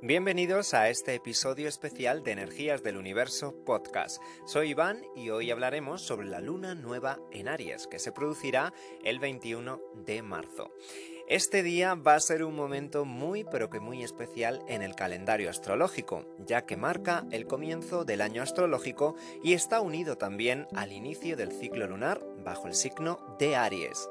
Bienvenidos a este episodio especial de Energías del Universo Podcast. Soy Iván y hoy hablaremos sobre la luna nueva en Aries, que se producirá el 21 de marzo. Este día va a ser un momento muy especial en el calendario astrológico, ya que marca el comienzo del año astrológico y está unido también al inicio del ciclo lunar bajo el signo de Aries.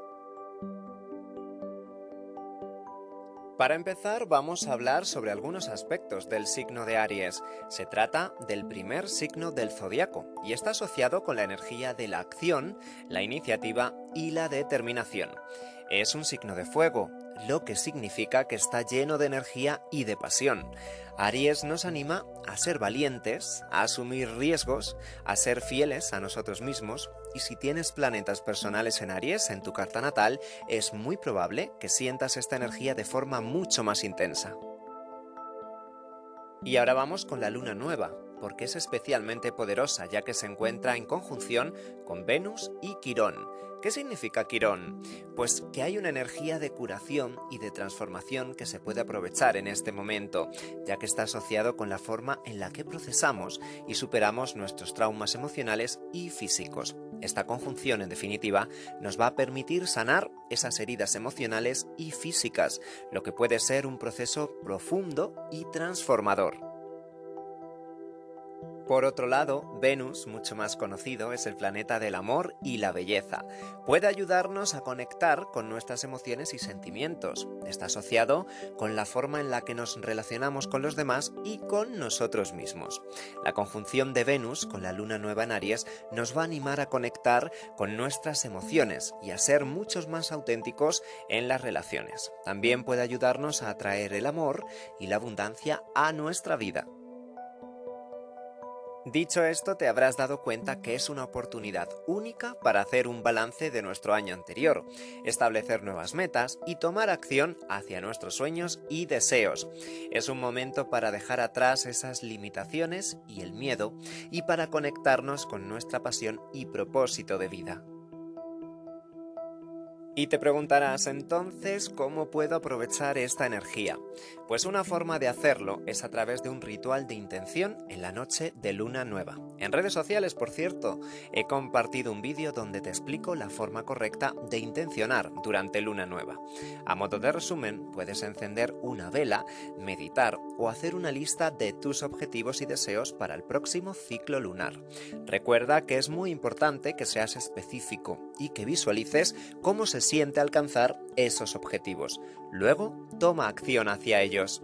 Para empezar, vamos a hablar sobre algunos aspectos del signo de Aries. Se trata del primer signo del zodiaco y está asociado con la energía de la acción, la iniciativa y la determinación. Es un signo de fuego, lo que significa que está lleno de energía y de pasión. Aries nos anima a ser valientes, a asumir riesgos, a ser fieles a nosotros mismos, y si tienes planetas personales en Aries en tu carta natal, es muy probable que sientas esta energía de forma mucho más intensa. Y ahora vamos con la luna nueva, porque es especialmente poderosa ya que se encuentra en conjunción con Venus y Quirón. ¿Qué significa Quirón? Pues que hay una energía de curación y de transformación que se puede aprovechar en este momento, ya que está asociado con la forma en la que procesamos y superamos nuestros traumas emocionales y físicos. Esta conjunción, en definitiva, nos va a permitir sanar esas heridas emocionales y físicas, lo que puede ser un proceso profundo y transformador. Por otro lado, Venus, mucho más conocido, es el planeta del amor y la belleza. Puede ayudarnos a conectar con nuestras emociones y sentimientos. Está asociado con la forma en la que nos relacionamos con los demás y con nosotros mismos. La conjunción de Venus con la luna nueva en Aries nos va a animar a conectar con nuestras emociones y a ser muchos más auténticos en las relaciones. También puede ayudarnos a atraer el amor y la abundancia a nuestra vida. Dicho esto, te habrás dado cuenta que es una oportunidad única para hacer un balance de nuestro año anterior, establecer nuevas metas y tomar acción hacia nuestros sueños y deseos. Es un momento para dejar atrás esas limitaciones y el miedo y para conectarnos con nuestra pasión y propósito de vida. Y te preguntarás entonces, ¿cómo puedo aprovechar esta energía? Pues una forma de hacerlo es a través de un ritual de intención en la noche de luna nueva. En redes sociales, por cierto, he compartido un vídeo donde te explico la forma correcta de intencionar durante luna nueva. A modo de resumen, puedes encender una vela, meditar o hacer una lista de tus objetivos y deseos para el próximo ciclo lunar. Recuerda que es muy importante que seas específico y que visualices cómo se siente alcanzar esos objetivos. Luego, toma acción hacia ellos.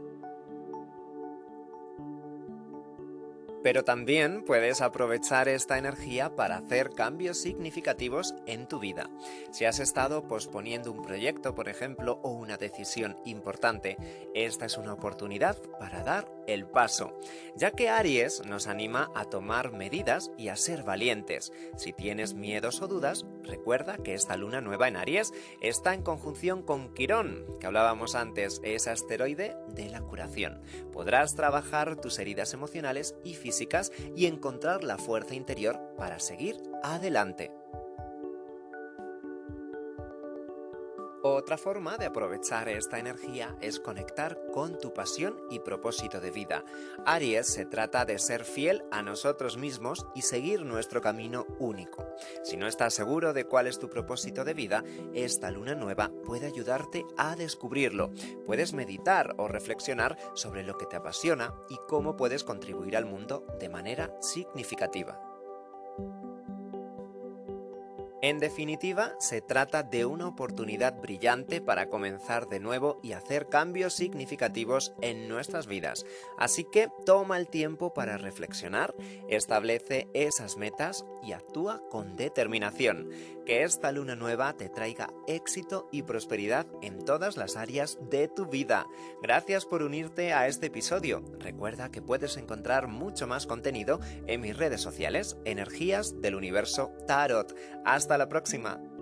Pero también puedes aprovechar esta energía para hacer cambios significativos en tu vida. Si has estado posponiendo un proyecto, por ejemplo, o una decisión importante, esta es una oportunidad para dar el paso, ya que Aries nos anima a tomar medidas y a ser valientes. Si tienes miedos o dudas, recuerda que esta luna nueva en Aries está en conjunción con Quirón, que hablábamos antes, es asteroide de la curación. Podrás trabajar tus heridas emocionales y físicas y encontrar la fuerza interior para seguir adelante. Otra forma de aprovechar esta energía es conectar con tu pasión y propósito de vida. Aries se trata de ser fiel a nosotros mismos y seguir nuestro camino único. Si no estás seguro de cuál es tu propósito de vida, esta luna nueva puede ayudarte a descubrirlo. Puedes meditar o reflexionar sobre lo que te apasiona y cómo puedes contribuir al mundo de manera significativa. En definitiva, se trata de una oportunidad brillante para comenzar de nuevo y hacer cambios significativos en nuestras vidas. Así que toma el tiempo para reflexionar, establece esas metas y actúa con determinación. Que esta luna nueva te traiga éxito y prosperidad en todas las áreas de tu vida. Gracias por unirte a este episodio. Recuerda que puedes encontrar mucho más contenido en mis redes sociales, Energías del Universo Tarot. Hasta la próxima.